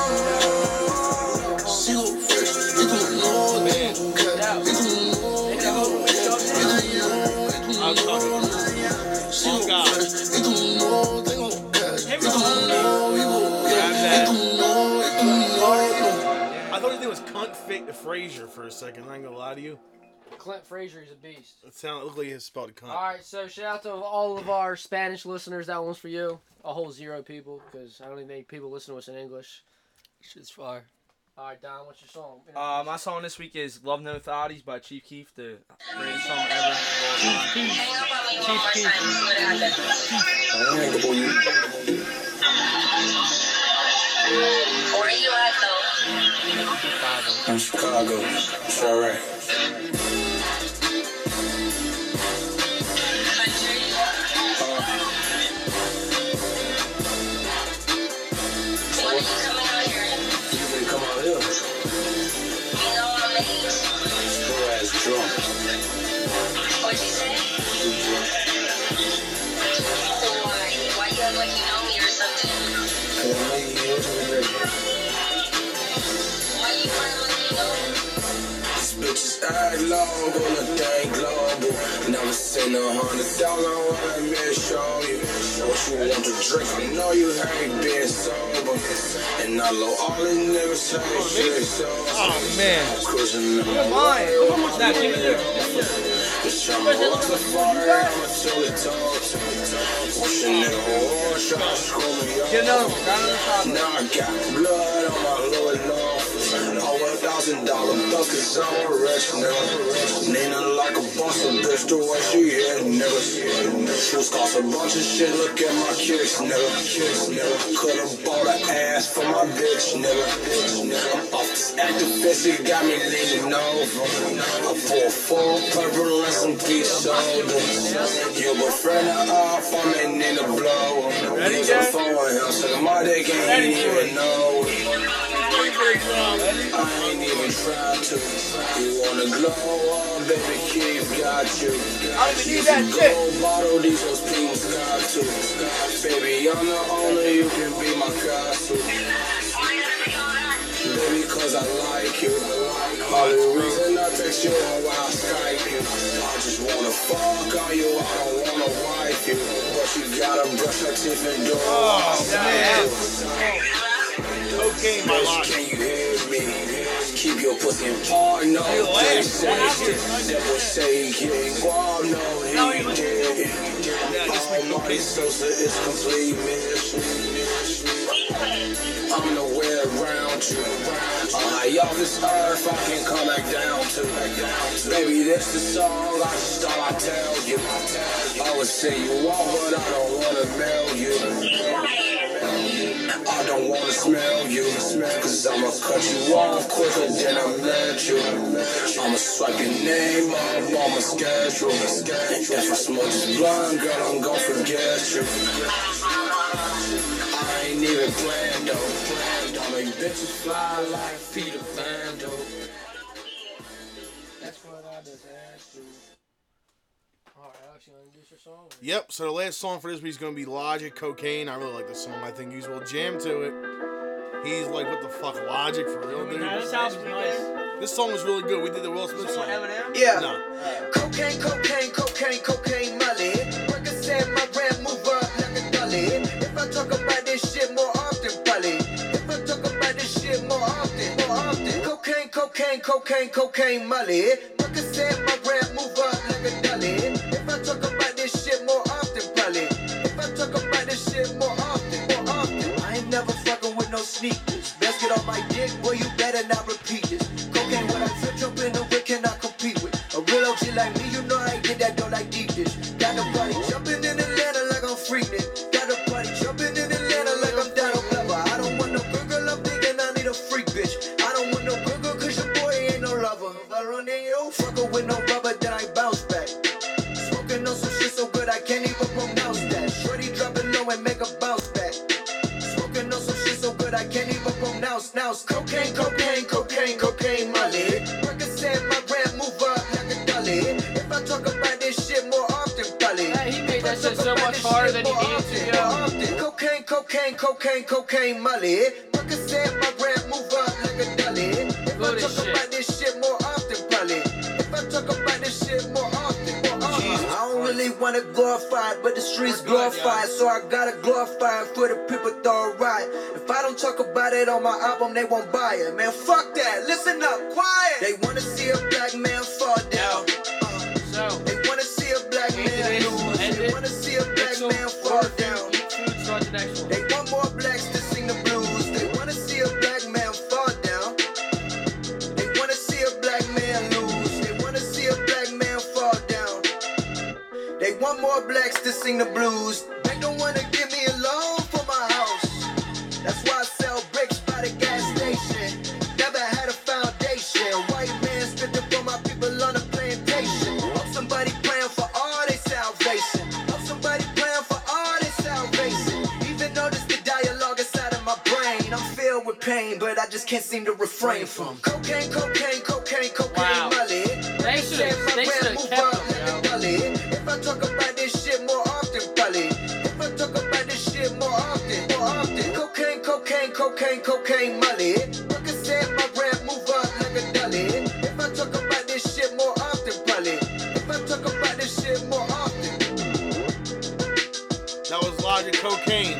Sigo fresh, y tú no tengo cash, y tú no vivo bien, y tú no, y tú no, no. Sigo fresh, y tú no tengo cash, y tú no vivo bien, y tú no, y tú no, no. I thought his name was Cunt Fa- Frazier for a second. I'm not gonna lie to you. Clint Frazier is a beast. It sounded looked like he spelled cunt. All right, so shout out to all of our Spanish listeners. That one's for you. A whole zero people, because I don't even think people listen to us in English. Shit's fire. All right, Don, what's your song? Uh, my song this week is "Love No Thotties" by Chief Keef, the greatest song ever. Chief Keef. Chief Keef. Where you at though? I'm Chicago. It's alright. Country? When are you coming out here? You can come out here. You know I'm late. Your ass drunk. What'd you say? Why? Why you act like you know me or something? Cause I know you here to be ready. Why you playing like you know me? These bitches act long, gonna think global. Never seen a hundred thousand when I may show you. What you want to drink, I know you ain't been sober. And I know all these niggas say shit so. Oh man. Cruising in my Mine. way. Now give me there. Bitch, I'm a rock safari, I'm a chili toast. Wish a nigga would try to screw me up. Get another one. Got another shot. Now I got blood on my lower love. Over a thousand and dollar bills, cause I'm a rich nigga. Nina like a boss, a bitch, the way she is, nigga. Shoes cost a bunch of shit, look at my kicks, nigga. Nigga, could've bought an ass for my bitch, nigga. Off this activist, it got me leaning over. I pour full purple and some peach soda. Your boyfriend off, I'm in in the blow. Ready, guys? So my dick ain't even know. I ain't even trying to. You wanna glow up, baby, Keith got you. I don't even need that shit. Gold bottle, these those people's got to. Baby, I'm the owner, you can be my castle. Baby, cause I like you. Only reason I text you or I Skype you. I just wanna fuck on you, I don't wanna wife you. But you gotta brush your teeth and do it. Oh, man. Cocaine, my life. Can you hear me? Keep your pussy in part, no. They say never say getting guap, no, he did. Almighty Sosa is complete mission. I'm the way around you. On high off this earth, I can come back down to. Baby, this the song, I just thought I'd tell you. I would say you walk, but I don't wanna mail you. I don't wanna smell you, cause I'ma cut you off quicker than I met you. I'ma swipe your name up on my schedule. If I smoke this blunt, girl, I'm gon' forget you. I ain't even planned though. I make bitches fly like Peter Pan though. That's what I just asked you. Alright, Alex, you wanna introduce your song? Yep, so the last song for this week is going to be Logic, Cocaine. I really like this song. I think you will jam to it. He's like, what the fuck, Logic for real, dude? Nah, this house was nice. This song was really good. We did the Will Smith song. Yeah. No. Cocaine, cocaine, cocaine, cocaine, Molly. Like I said, my brand move up like a dolly. If I talk about this shit more often, probably. If I talk about this shit more often, more often. Cocaine, cocaine, cocaine, cocaine, Molly. Like I said, my brand move up like a dolly. If I talk about this shit more often, probably. If I talk about this shit more often, more often. I ain't never fucking with no sneakers. Best get on my dick, boy, you better not repeat this. Cocaine, when I flip jump in the whip, cannot compete with. A real O G like me, you know I ain't get that dough like deep dish. Got the party jumping in Atlanta like I'm freaking. Got the party jumping in Atlanta like I'm Donald Glover. I don't want no good girl, I'm thinking I need a freak bitch. I don't want no good girl, cause your boy ain't no lover. If I run in you, fuckin' with no rubber, then I bounce back. Smoking on some shit so good I can't even pronounce that. Shorty drop it low and make a bounce back. Smoking on some shit so good I can't even pronounce. Now it's cocaine, cocaine, cocaine, cocaine, Molly. Like I said, my brand move up like a dolly. If I talk about this shit more often, probably. Yeah, he made that shit so much harder than he needed to, yo. Cocaine, cocaine, cocaine, cocaine, Molly. Like I said, my brand move up like a dolly. If Look I at talk this shit. about this shit more often, probably. If I talk about this shit more often, more often. I don't really wanna glorify it, but the streets glorify it, so I gotta glorify it for the people throw it right. If I don't talk about it on my album, they won't buy it. Man, fuck that. Listen up, quiet. They wanna see a black man fall down. Uh, So, they wanna see a black Into man this, lose. end They it. wanna see a black Pixel, man fall food, down. eat food, start the next one. They want more blacks to sing the blues. They wanna see a black man fall down. They wanna see a black man lose. They wanna see a black man fall down. They want more blacks to sing the blues. They don't wanna give me a loan for my house. That's why I sell bricks by the gas station. Never had a foundation. White man stripping for my people on a plantation. Hope somebody praying for all their salvation. Hope somebody praying for all their salvation. Even though this the dialogue inside of my brain, I'm filled with pain, but I just can't seem to refrain from cocaine, cocaine, cocaine, cocaine, Wow. Molly. They should've- Said my they brand should've move kept up them, like a gully. If I talk about this shit more often, probably. If I talk about this shit more often, more often. Cocaine, cocaine, cocaine, cocaine, Molly. Like I said, my brand move up like a dolly. If I talk about this shit more often, probably. If I talk about this shit more often. That was Logic, Cocaine.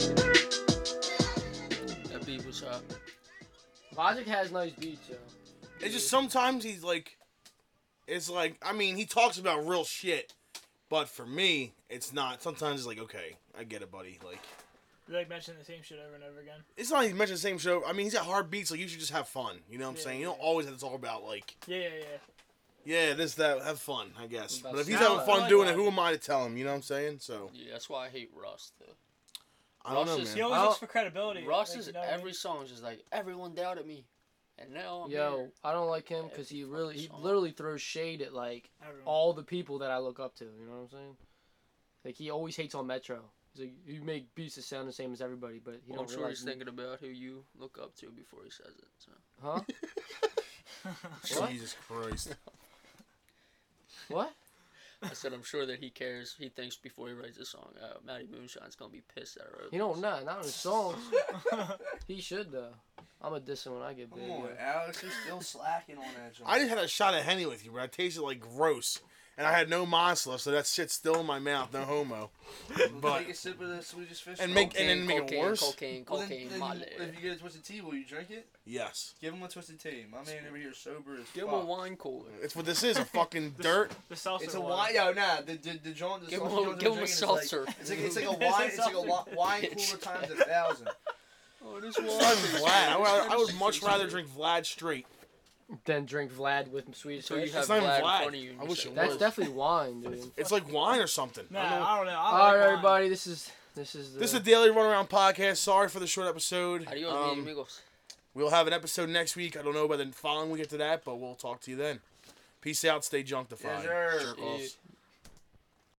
That beat was hot. Logic has nice beats, yo. It's just sometimes he's like, it's like, I mean, he talks about real shit, but for me, it's not. Sometimes it's like, okay, I get it, buddy. Like, They like mentioning the same shit over and over again. It's not even mentioning the same show. I mean, he's got hard beats. Like you should just have fun. You know what I'm Yeah, saying? You yeah. don't always have to talk about like, Yeah, yeah, yeah. yeah, this that. Have fun, I guess. About But if he's Now, having I fun like doing that. it, who am I to tell him? You know what I'm saying? So Yeah, that's why I hate Russ, though. I don't Russ know, is- man. He always Well, looks for credibility. Russ like, is you know what I every mean? song is just like, everyone doubted me. And now I'm Yo, here. I don't like him because he Every really, he fucking song. literally throws shade at like Everyone. all the people that I look up to. You know what I'm saying? Like he always hates on Metro. He's like, you make beats that sound the same as everybody, but he Well, don't I'm sure realize. he's thinking about who you look up to before he says it. So. Huh? What? Jesus Christ. What? I said I'm sure that he cares. He thinks before he writes a song, uh, Matty Moonshine's gonna be pissed at her. He don't know, not in his songs. He should though. I'm a diss him when I get big. Come on, yo. Alex, you're still slacking on that joint. I just had a shot of Henny with you, but I tasted like gross. And I had no Masla, so that shit's still in my mouth, no homo. Well, But take a sip of the Swedish fish. and roll. make and then Cocaine, make it cocaine, worse. Cocaine, Well, then- cocaine, then my you- leg. if you get a twisted tea, will you drink it? Yes, Give him a twisted tea. My man over here sober as Give him fuck. a wine cooler. it's what this is—a fucking dirt. The seltzer It's a water. wine, yo, nah. The the the joint, the Give sauce him a- joint give I'm him a drinking is seltzer. Like, it's like it's like a It's a wine. It's like a seltzer. wi- wine cooler times a thousand. Oh, this It's not even Vlad. I would, I would much rather drink Vlad straight. Then drink Vlad with Swedish So you fish. have It's not even Vlad in Vlad. front of you. and I you wish say, it That's was. definitely wine, dude. It's like wine or something. Nah, I don't know. I don't know. I All like right, wine. everybody. This is this is the, This is the Daily Runaround Podcast. Sorry for the short episode. Adios, Um, mi amigos. we'll have an episode next week. I don't know about the following week after that, but we'll talk to you then. Peace out. Stay junctified. Yes, sir. Jerk offs. Yeah.